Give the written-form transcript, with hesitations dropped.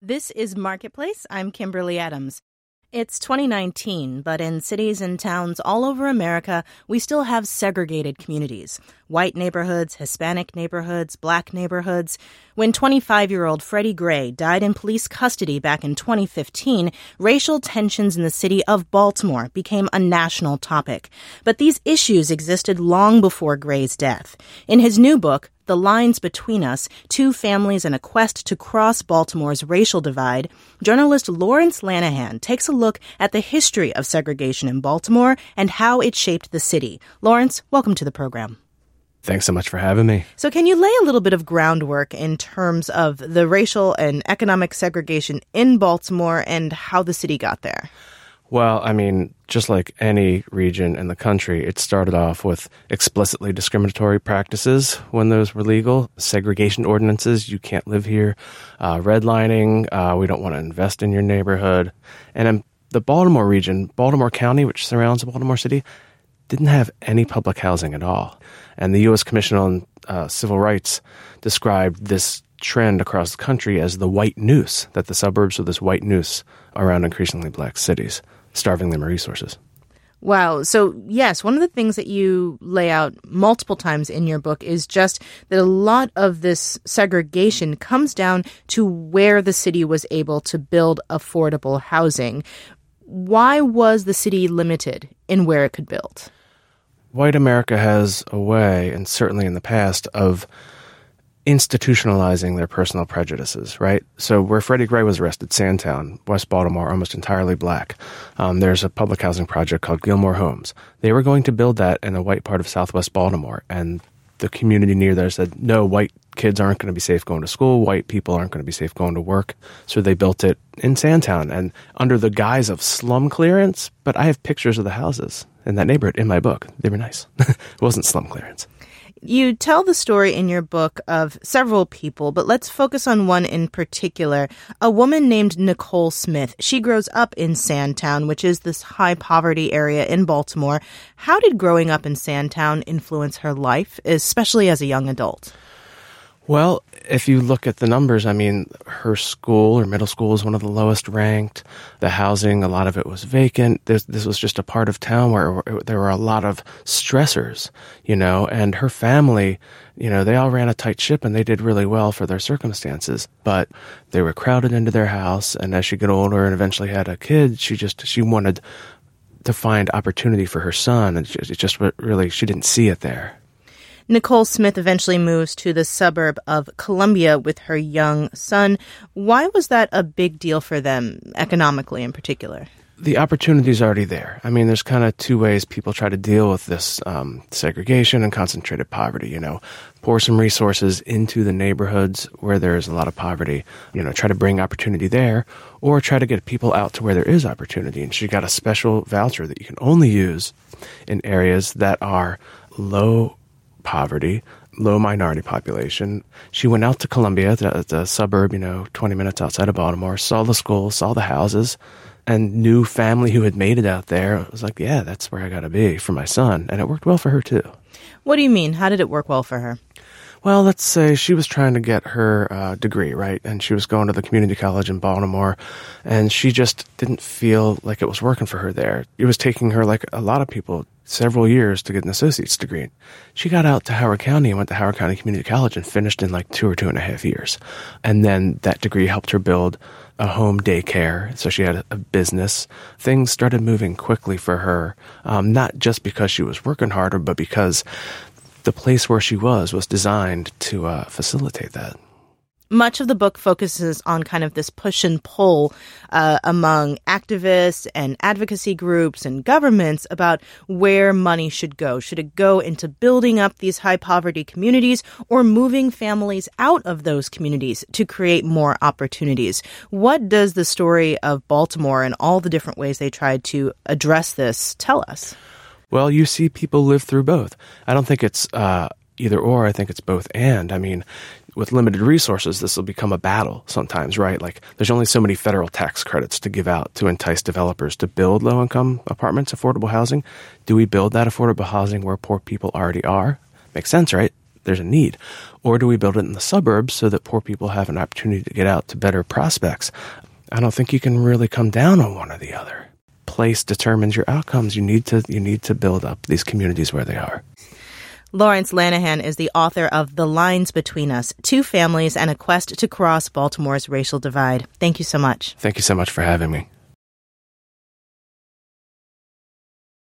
This is Marketplace. I'm Kimberly Adams. It's 2019, but in cities and towns all over America, we still have segregated communities. White neighborhoods, Hispanic neighborhoods, black neighborhoods. When 25-year-old Freddie Gray died in police custody back in 2015, racial tensions in the city of Baltimore became a national topic. But these issues existed long before Gray's death. In his new book, The Lines Between Us, Two Families and a Quest to Cross Baltimore's Racial Divide, journalist Lawrence Lanahan takes a look at the history of segregation in Baltimore and how it shaped the city. Lawrence, welcome to the program. Thanks so much for having me. So can you lay a little bit of groundwork in terms of the racial and economic segregation in Baltimore and how the city got there? Well, I mean, just like any region in the country, it started off with explicitly discriminatory practices when those were legal. Segregation ordinances, you can't live here. Redlining, we don't want to invest in your neighborhood. And in the Baltimore region, Baltimore County, which surrounds Baltimore City, didn't have any public housing at all. And the U.S. Commission on Civil Rights described this trend across the country as the white noose, that the suburbs are this white noose around increasingly black cities, starving them of resources. Wow. So, yes, one of the things that you lay out multiple times in your book is just that a lot of this segregation comes down to where the city was able to build affordable housing. Why was the city limited in where it could build? White America has a way, and certainly in the past, of institutionalizing their personal prejudices, right? So where Freddie Gray was arrested, Sandtown, West Baltimore, almost entirely black, there's a public housing project called Gilmore Homes. They were going to build that in a white part of Southwest Baltimore, and the community near there said, no, white kids aren't going to be safe going to school, white people aren't going to be safe going to work. So they built it in Sandtown, and under the guise of slum clearance, but I have pictures of the houses in that neighborhood in my book. They were nice. It wasn't slum clearance. You tell the story in your book of several people, but let's focus on one in particular, a woman named Nicole Smith. She grows up in Sandtown, which is this high poverty area in Baltimore. How did growing up in Sandtown influence her life, especially as a young adult? Well, if you look at the numbers, I mean, her school or middle school is one of the lowest ranked. The housing, a lot of it was vacant. This was just a part of town where there were a lot of stressors, you know, and her family, you know, they all ran a tight ship and they did really well for their circumstances. But they were crowded into their house, and as she got older and eventually had a kid, she wanted to find opportunity for her son, and it just really, she didn't see it there. Nicole Smith eventually moves to the suburb of Columbia with her young son. Why was that a big deal for them, economically in particular? The opportunity is already there. I mean, there's kind of two ways people try to deal with this segregation and concentrated poverty, you know. Pour some resources into the neighborhoods where there's a lot of poverty, you know, try to bring opportunity there, or try to get people out to where there is opportunity. And she got a special voucher that you can only use in areas that are low poverty, low minority population. She went out to Columbia, the suburb, 20 minutes outside of Baltimore, saw the school, saw the houses, and knew family who had made it out there. It was like, yeah, that's where I got to be for my son. And it worked well for her, too. What do you mean? How did it work well for her? Well, let's say she was trying to get her degree, right? And she was going to the community college in Baltimore, and she just didn't feel like it was working for her there. It was taking her, like a lot of people, several years to get an associate's degree. She got out to Howard County and went to Howard County Community College and finished in like 2 or 2.5 years. And then that degree helped her build a home daycare, so she had a business. Things started moving quickly for her, not just because she was working harder, but because the place where she was designed to facilitate that. Much of the book focuses on kind of this push and pull among activists and advocacy groups and governments about where money should go. Should it go into building up these high poverty communities or moving families out of those communities to create more opportunities? What does the story of Baltimore and all the different ways they tried to address this tell us? Well, you see people live through both. I don't think it's either or. I think it's both and. I mean, with limited resources, this will become a battle sometimes, right? Like, there's only so many federal tax credits to give out to entice developers to build low-income apartments, affordable housing. Do we build that affordable housing where poor people already are? Makes sense, right? there's a need? Or do we build it in the suburbs so that poor people have an opportunity to get out to better prospects? I don't think you can really come down on one or the other. Place determines your outcomes. You need to build up these communities where they are. Lawrence Lanahan is the author of The Lines Between Us, Two Families and a Quest to Cross Baltimore's Racial Divide. Thank you so much. Thank you so much for having me.